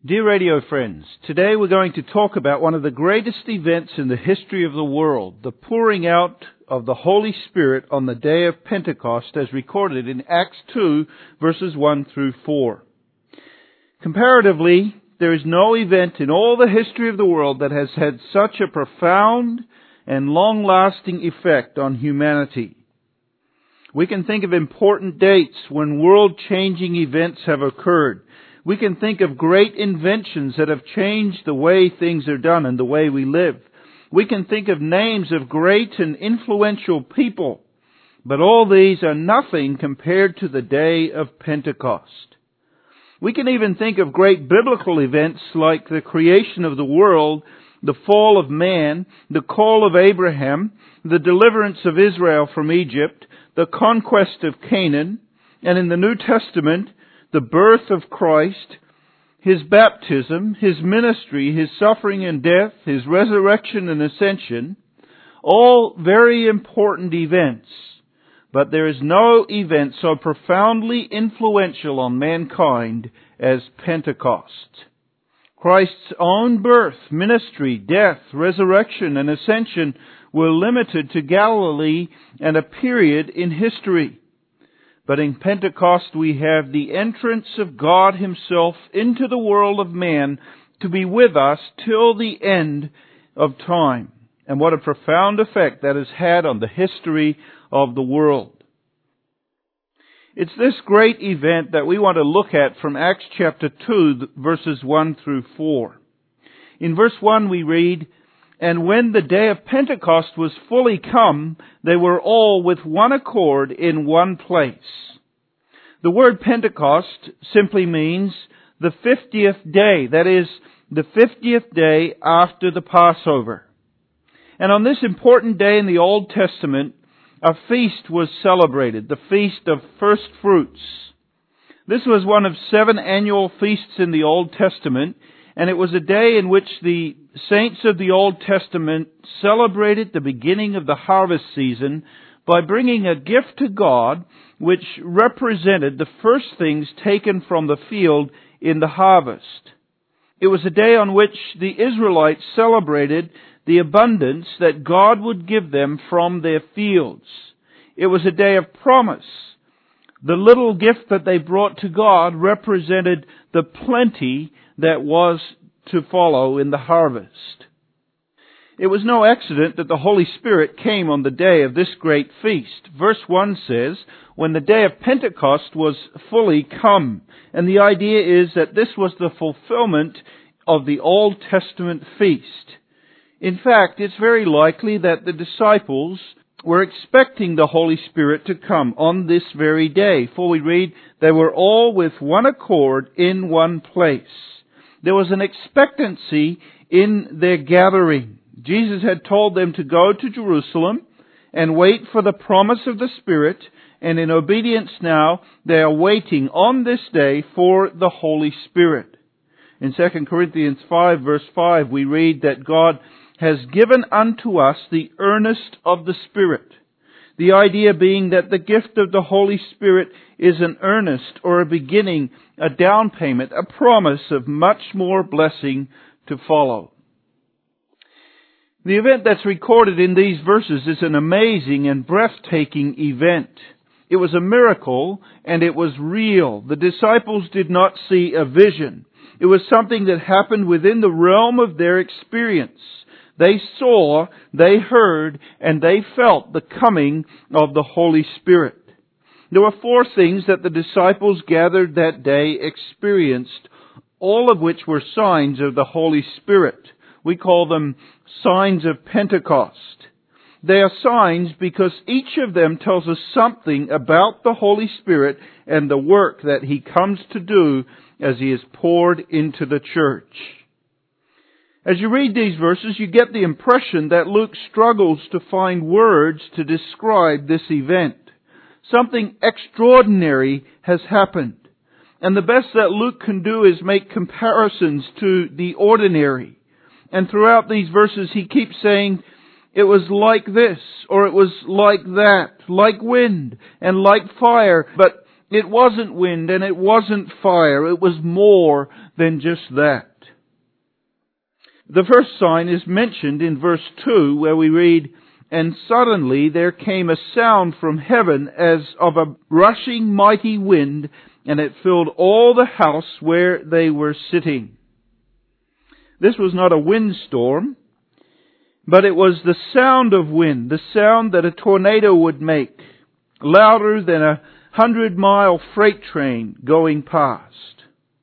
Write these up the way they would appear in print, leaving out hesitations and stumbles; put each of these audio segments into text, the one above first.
Dear radio friends, today we're going to talk about one of the greatest events in the history of the world, the pouring out of the Holy Spirit on the day of Pentecost as recorded in Acts 2 verses 1 through 4. Comparatively, there is no event in all the history of the world that has had such a profound and long-lasting effect on humanity. We can think of important dates when world-changing events have occurred. We can think of great inventions that have changed the way things are done and the way we live. We can think of names of great and influential people. But all these are nothing compared to the day of Pentecost. We can even think of great biblical events like the creation of the world, the fall of man, the call of Abraham, the deliverance of Israel from Egypt, the conquest of Canaan, and in the New Testament, the birth of Christ, His baptism, His ministry, His suffering and death, His resurrection and ascension, all very important events. But there is no event so profoundly influential on mankind as Pentecost. Christ's own birth, ministry, death, resurrection, and ascension were limited to Galilee and a period in history. But in Pentecost we have the entrance of God Himself into the world of man to be with us till the end of time. And what a profound effect that has had on the history of the world. It's this great event that we want to look at from Acts chapter 2, verses 1 through 4. In verse 1 we read, "And when the day of Pentecost was fully come, they were all with one accord in one place." The word Pentecost simply means the 50th day. That is, the 50th day after the Passover. And on this important day in the Old Testament, a feast was celebrated, the Feast of First Fruits. This was one of 7 annual feasts in the Old Testament, and it was a day in which the saints of the Old Testament celebrated the beginning of the harvest season by bringing a gift to God which represented the first things taken from the field in the harvest. It was a day on which the Israelites celebrated the abundance that God would give them from their fields. It was a day of promise. The little gift that they brought to God represented the plenty that was to follow in the harvest. It was no accident that the Holy Spirit came on the day of this great feast. Verse 1 says, when the day of Pentecost was fully come. And the idea is that this was the fulfillment of the Old Testament feast. In fact, it's very likely that the disciples were expecting the Holy Spirit to come on this very day. For we read, they were all with one accord in one place. There was an expectancy in their gathering. Jesus had told them to go to Jerusalem and wait for the promise of the Spirit, and in obedience now, they are waiting on this day for the Holy Spirit. In 2 Corinthians 5 verse 5, we read that God has given unto us the earnest of the Spirit. The idea being that the gift of the Holy Spirit is an earnest or a beginning, a down payment, a promise of much more blessing to follow. The event that's recorded in these verses is an amazing and breathtaking event. It was a miracle and it was real. The disciples did not see a vision. It was something that happened within the realm of their experience. They saw, they heard, and they felt the coming of the Holy Spirit. There were 4 things that the disciples gathered that day experienced, all of which were signs of the Holy Spirit. We call them signs of Pentecost. They are signs because each of them tells us something about the Holy Spirit and the work that He comes to do as He is poured into the church. As you read these verses, you get the impression that Luke struggles to find words to describe this event. Something extraordinary has happened. And the best that Luke can do is make comparisons to the ordinary. And throughout these verses he keeps saying, it was like this, or it was like that, like wind and like fire. But It wasn't wind and it wasn't fire. It was more than just that. The first sign is mentioned in verse 2 where we read, "And suddenly there came a sound from heaven as of a rushing mighty wind, and it filled all the house where they were sitting." This was not a windstorm, but it was the sound of wind, the sound that a tornado would make, louder than 100-mile freight train going past.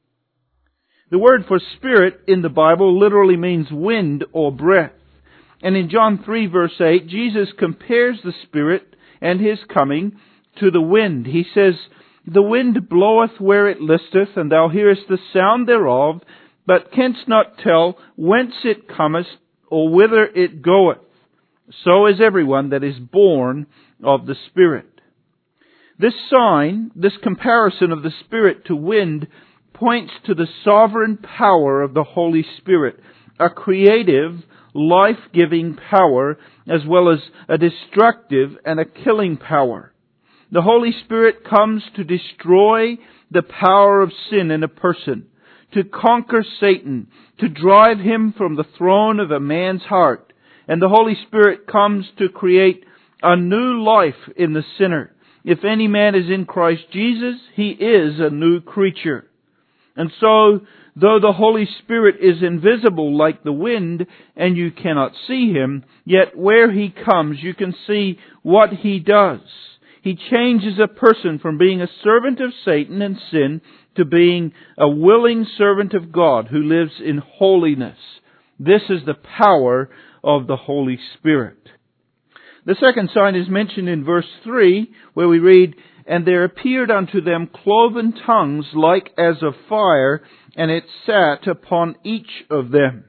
The word for spirit in the Bible literally means wind or breath. And in John 3 verse 8, Jesus compares the Spirit and His coming to the wind. He says, "The wind bloweth where it listeth, and thou hearest the sound thereof, but canst not tell whence it cometh, or whither it goeth. So is everyone that is born of the Spirit." This sign, this comparison of the Spirit to wind, points to the sovereign power of the Holy Spirit, a creative, life-giving power, as well as a destructive and a killing power. The Holy Spirit comes to destroy the power of sin in a person, to conquer Satan, to drive him from the throne of a man's heart. And the Holy Spirit comes to create a new life in the sinner. If any man is in Christ Jesus, he is a new creature. And so, though the Holy Spirit is invisible like the wind, and you cannot see Him, yet where He comes, you can see what He does. He changes a person from being a servant of Satan and sin to being a willing servant of God who lives in holiness. This is the power of the Holy Spirit. The second sign is mentioned in verse 3, where we read, "And there appeared unto them cloven tongues like as of fire, and it sat upon each of them."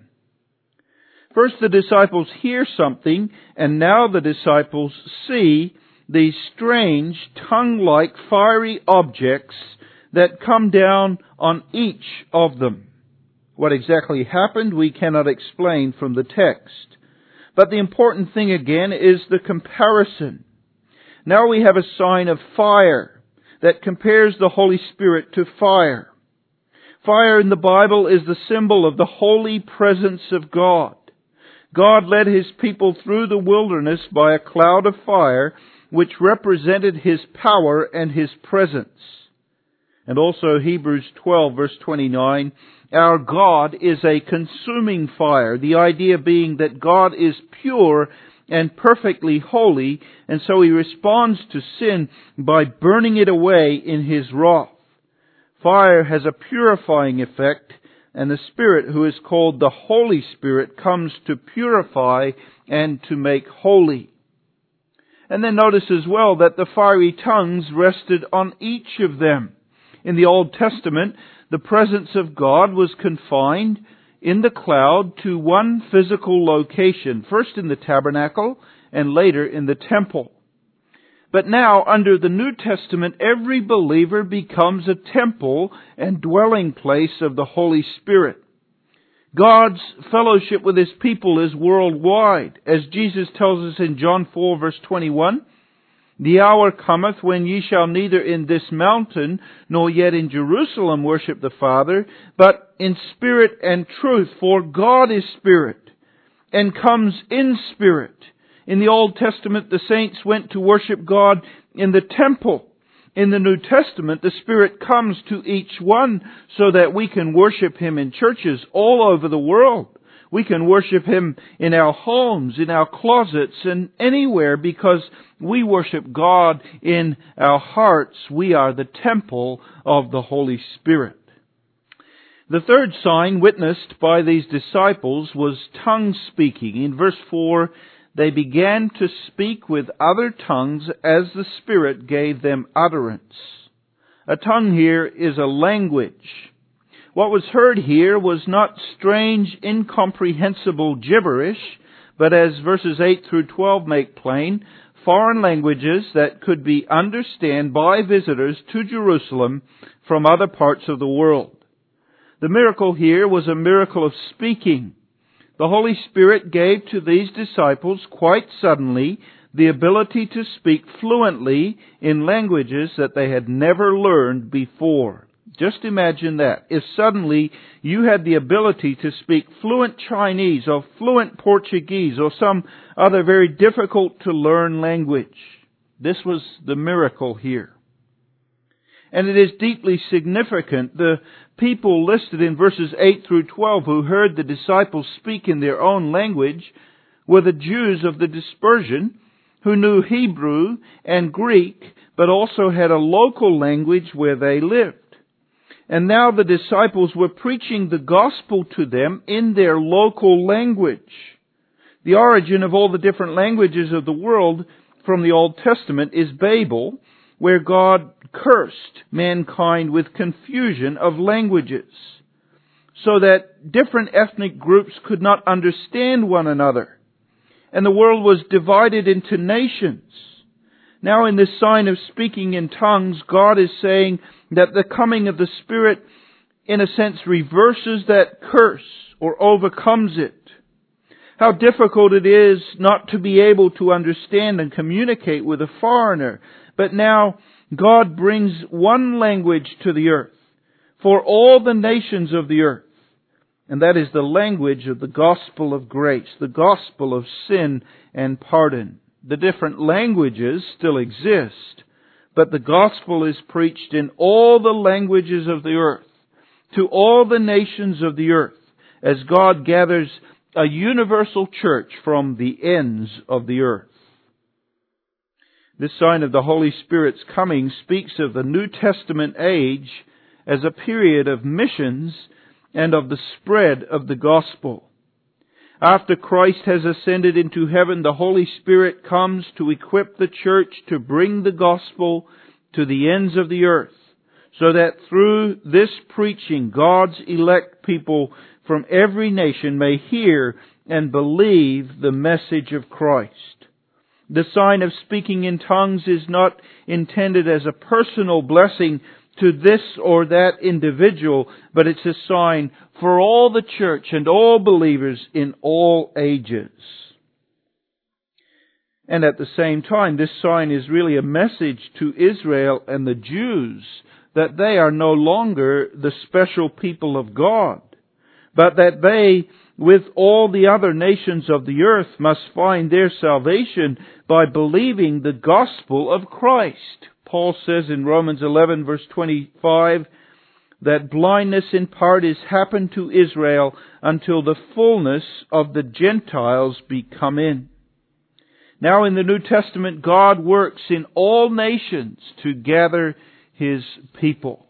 First the disciples hear something, and now the disciples see these strange, tongue-like, fiery objects that come down on each of them. What exactly happened, we cannot explain from the text. But the important thing again is the comparison. Now we have a sign of fire that compares the Holy Spirit to fire. Fire in the Bible is the symbol of the holy presence of God. God led His people through the wilderness by a cloud of fire, which represented His power and His presence. And also Hebrews 12 verse 29, "Our God is a consuming fire." The idea being that God is pure and perfectly holy, and so He responds to sin by burning it away in His wrath. Fire has a purifying effect, and the Spirit, who is called the Holy Spirit, comes to purify and to make holy. And then notice as well that the fiery tongues rested on each of them. In the Old Testament, the presence of God was confined in the cloud to one physical location, first in the tabernacle and later in the temple. But now, under the New Testament, every believer becomes a temple and dwelling place of the Holy Spirit. God's fellowship with His people is worldwide. As Jesus tells us in John 4 verse 21, "The hour cometh when ye shall neither in this mountain nor yet in Jerusalem worship the Father, but in spirit and truth. For God is spirit, and comes in spirit." In the Old Testament, the saints went to worship God in the temple. In the New Testament, the Spirit comes to each one so that we can worship Him in churches all over the world. We can worship Him in our homes, in our closets, and anywhere, because we worship God in our hearts. We are the temple of the Holy Spirit. The third sign witnessed by these disciples was tongue speaking. In verse 4, "They began to speak with other tongues as the Spirit gave them utterance." A tongue here is a language. What was heard here was not strange, incomprehensible gibberish, but as verses 8 through 12 make plain, foreign languages that could be understood by visitors to Jerusalem from other parts of the world. The miracle here was a miracle of speaking. The Holy Spirit gave to these disciples quite suddenly the ability to speak fluently in languages that they had never learned before. Just imagine that. If suddenly you had the ability to speak fluent Chinese or fluent Portuguese or some other very difficult to learn language. This was the miracle here. And it is deeply significant. The people listed in verses 8 through 12 who heard the disciples speak in their own language were the Jews of the dispersion who knew Hebrew and Greek, but also had a local language where they lived. And now the disciples were preaching the gospel to them in their local language. The origin of all the different languages of the world from the Old Testament is Babel, where God cursed mankind with confusion of languages, so that different ethnic groups could not understand one another. And the world was divided into nations. Now in this sign of speaking in tongues, God is saying that the coming of the Spirit, in a sense, reverses that curse or overcomes it. How difficult it is not to be able to understand and communicate with a foreigner. But now God brings one language to the earth for all the nations of the earth. And that is the language of the gospel of grace, the gospel of sin and pardon. The different languages still exist, but the gospel is preached in all the languages of the earth, to all the nations of the earth, as God gathers a universal church from the ends of the earth. This sign of the Holy Spirit's coming speaks of the New Testament age as a period of missions and of the spread of the gospel. After Christ has ascended into heaven, the Holy Spirit comes to equip the church to bring the gospel to the ends of the earth, so that through this preaching, God's elect people from every nation may hear and believe the message of Christ. The sign of speaking in tongues is not intended as a personal blessing to this or that individual, but it's a sign for all the church and all believers in all ages. And at the same time, this sign is really a message to Israel and the Jews that they are no longer the special people of God, but that they, with all the other nations of the earth, must find their salvation by believing the gospel of Christ. Paul says in Romans 11 verse 25 that blindness in part is happened to Israel until the fullness of the Gentiles be come in. Now in the New Testament, God works in all nations to gather His people.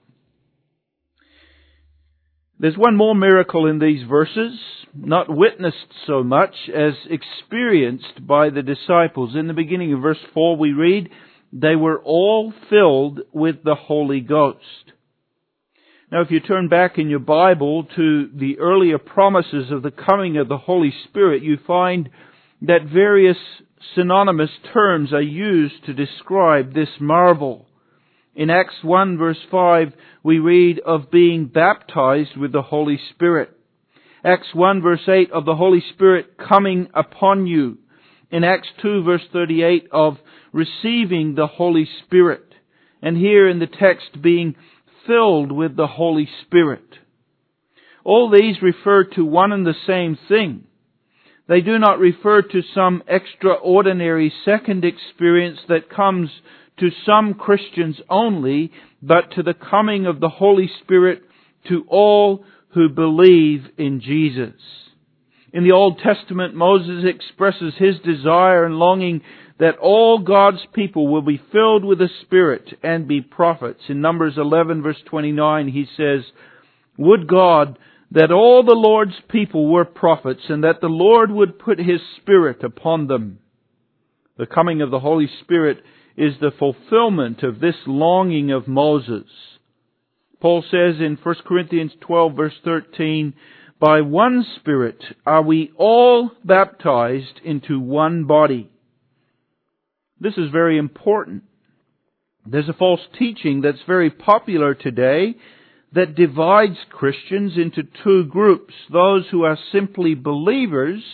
There's one more miracle in these verses, not witnessed so much as experienced by the disciples. In the beginning of verse 4 we read, they were all filled with the Holy Ghost. Now if you turn back in your Bible to the earlier promises of the coming of the Holy Spirit, you find that various synonymous terms are used to describe this marvel. In Acts 1 verse 5, we read of being baptized with the Holy Spirit. Acts 1 verse 8 of the Holy Spirit coming upon you. In Acts 2 verse 38 of receiving the Holy Spirit. And here in the text being filled with the Holy Spirit. All these refer to one and the same thing. They do not refer to some extraordinary second experience that comes to some Christians only, but to the coming of the Holy Spirit to all who believe in Jesus. In the Old Testament, Moses expresses his desire and longing that all God's people will be filled with the Spirit and be prophets. In Numbers 11 verse 29, he says, "Would God that all the Lord's people were prophets, and that the Lord would put His Spirit upon them." The coming of the Holy Spirit is the fulfillment of this longing of Moses. Paul says in 1 Corinthians 12 verse 13, "By one Spirit are we all baptized into one body." This is very important. There's a false teaching that's very popular today that divides Christians into two groups: those who are simply believers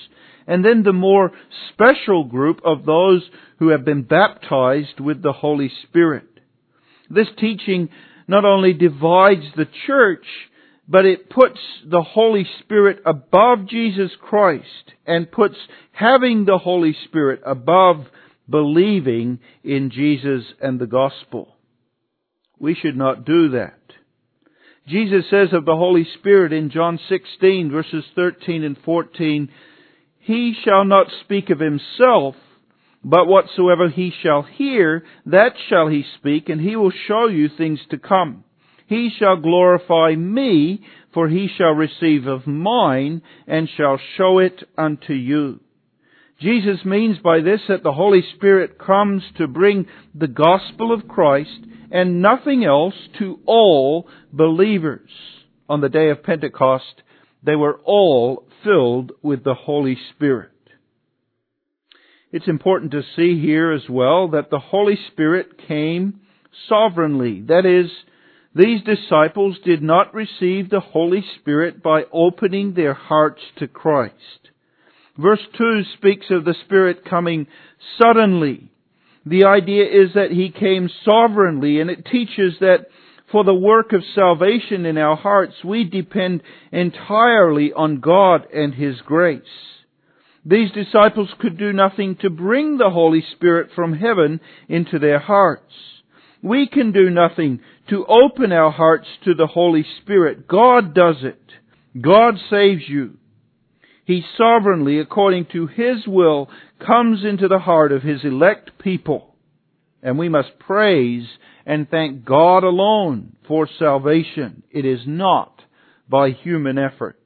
and then the more special group of those who have been baptized with the Holy Spirit. This teaching not only divides the church, but it puts the Holy Spirit above Jesus Christ and puts having the Holy Spirit above believing in Jesus and the gospel. We should not do that. Jesus says of the Holy Spirit in John 16 verses 13 and 14, He shall not speak of Himself, but whatsoever He shall hear, that shall He speak, and He will show you things to come. He shall glorify Me, for He shall receive of mine, and shall show it unto you. Jesus means by this that the Holy Spirit comes to bring the gospel of Christ and nothing else to all believers. On the day of Pentecost, they were all filled with the Holy Spirit. It's important to see here as well that the Holy Spirit came sovereignly. That is, these disciples did not receive the Holy Spirit by opening their hearts to Christ. Verse 2 speaks of the Spirit coming suddenly. The idea is that He came sovereignly, and it teaches that for the work of salvation in our hearts, we depend entirely on God and His grace. These disciples could do nothing to bring the Holy Spirit from heaven into their hearts. We can do nothing to open our hearts to the Holy Spirit. God does it. God saves you. He sovereignly, according to His will, comes into the heart of His elect people. And we must praise and thank God alone for salvation. It is not by human effort.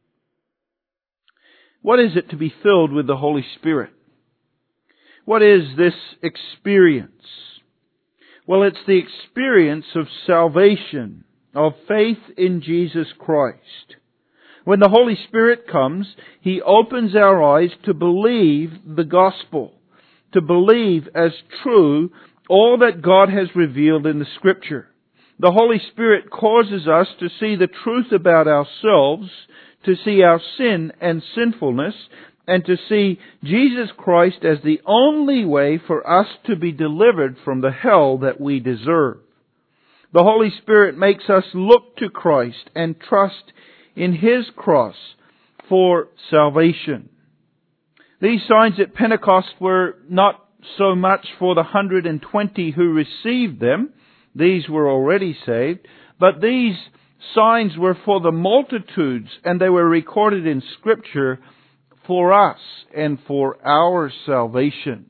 What is it to be filled with the Holy Spirit? What is this experience? Well, it's the experience of salvation, of faith in Jesus Christ. When the Holy Spirit comes, He opens our eyes to believe the gospel, to believe as true all that God has revealed in the Scripture. The Holy Spirit causes us to see the truth about ourselves, to see our sin and sinfulness, and to see Jesus Christ as the only way for us to be delivered from the hell that we deserve. The Holy Spirit makes us look to Christ and trust in His cross for salvation. These signs at Pentecost were not so much for the 120 who received them. These were already saved. But these signs were for the multitudes, and they were recorded in Scripture for us and for our salvation.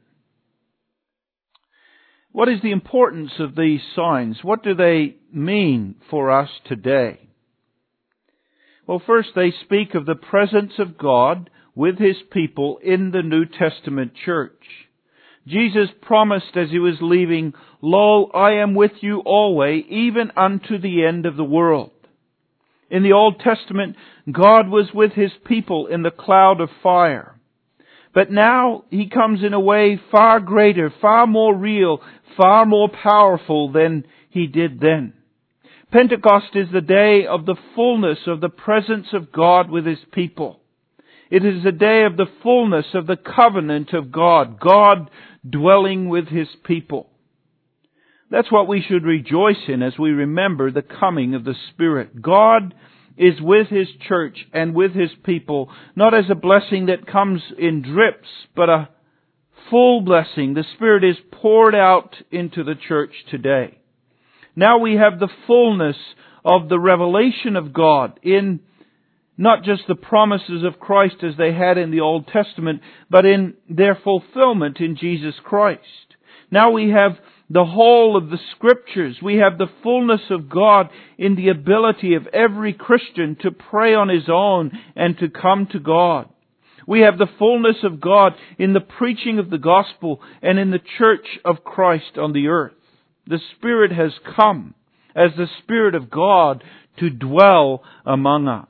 What is the importance of these signs? What do they mean for us today? Well, first they speak of the presence of God with His people in the New Testament church. Jesus promised as He was leaving, "Lo, I am with you always, even unto the end of the world." In the Old Testament, God was with His people in the cloud of fire. But now He comes in a way far greater, far more real, far more powerful than He did then. Pentecost is the day of the fullness of the presence of God with His people. It is the day of the fullness of the covenant of God, God dwelling with His people. That's what we should rejoice in as we remember the coming of the Spirit. God is with His church and with His people, not as a blessing that comes in drips, but a full blessing. The Spirit is poured out into the church today. Now we have the fullness of the revelation of God in not just the promises of Christ as they had in the Old Testament, but in their fulfillment in Jesus Christ. Now we have the whole of the Scriptures. We have the fullness of God in the ability of every Christian to pray on his own and to come to God. We have the fullness of God in the preaching of the gospel and in the church of Christ on the earth. The Spirit has come as the Spirit of God to dwell among us.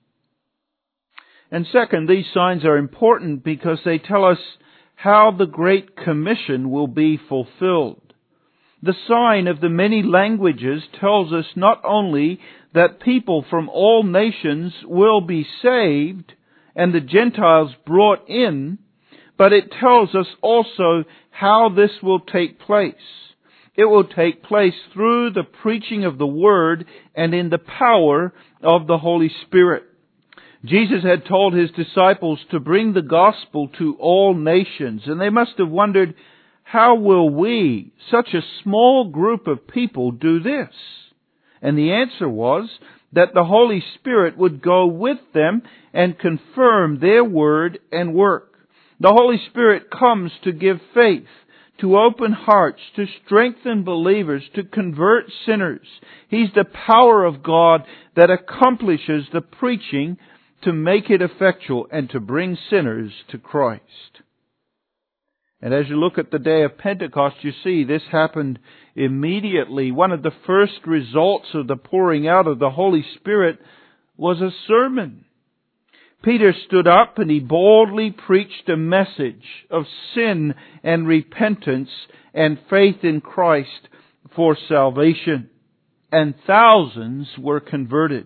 And second, these signs are important because they tell us how the Great Commission will be fulfilled. The sign of the many languages tells us not only that people from all nations will be saved and the Gentiles brought in, but it tells us also how this will take place. It will take place through the preaching of the Word and in the power of the Holy Spirit. Jesus had told His disciples to bring the gospel to all nations, and they must have wondered, how will we, such a small group of people, do this? And the answer was that the Holy Spirit would go with them and confirm their word and work. The Holy Spirit comes to give faith, to open hearts, to strengthen believers, to convert sinners. He's the power of God that accomplishes the preaching to make it effectual and to bring sinners to Christ. And as you look at the day of Pentecost, you see this happened immediately. One of the first results of the pouring out of the Holy Spirit was a sermon. Peter stood up and he boldly preached a message of sin and repentance and faith in Christ for salvation. And thousands were converted.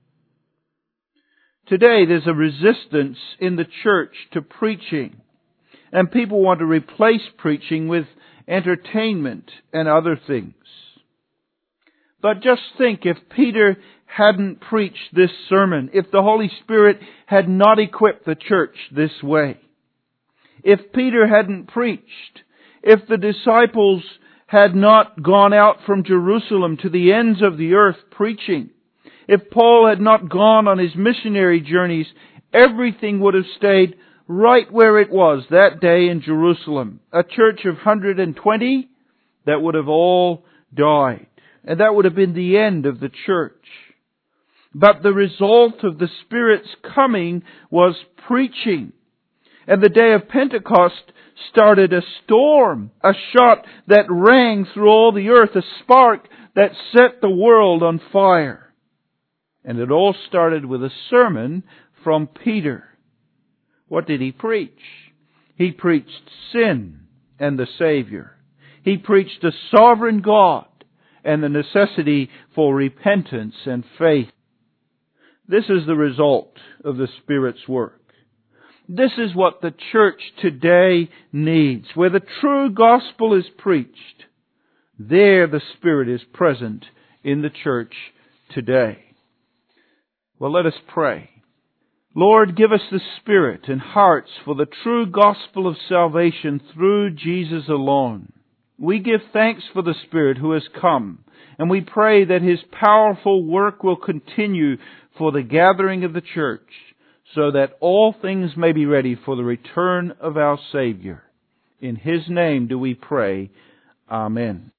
Today there's a resistance in the church to preaching. And people want to replace preaching with entertainment and other things. But just think, if Peter hadn't preached this sermon, if the Holy Spirit had not equipped the church this way, if Peter hadn't preached, if the disciples had not gone out from Jerusalem to the ends of the earth preaching, if Paul had not gone on his missionary journeys, everything would have stayed right where it was that day in Jerusalem. A church of 120 that would have all died. And that would have been the end of the church. But the result of the Spirit's coming was preaching. And the day of Pentecost started a storm, a shot that rang through all the earth, a spark that set the world on fire. And it all started with a sermon from Peter. What did he preach? He preached sin and the Savior. He preached a sovereign God and the necessity for repentance and faith. This is the result of the Spirit's work. This is what the church today needs. Where the true gospel is preached, there the Spirit is present in the church today. Well, let us pray. Lord, give us the Spirit and hearts for the true gospel of salvation through Jesus alone. We give thanks for the Spirit who has come, and we pray that His powerful work will continue for the gathering of the church, so that all things may be ready for the return of our Savior. In His name do we pray. Amen.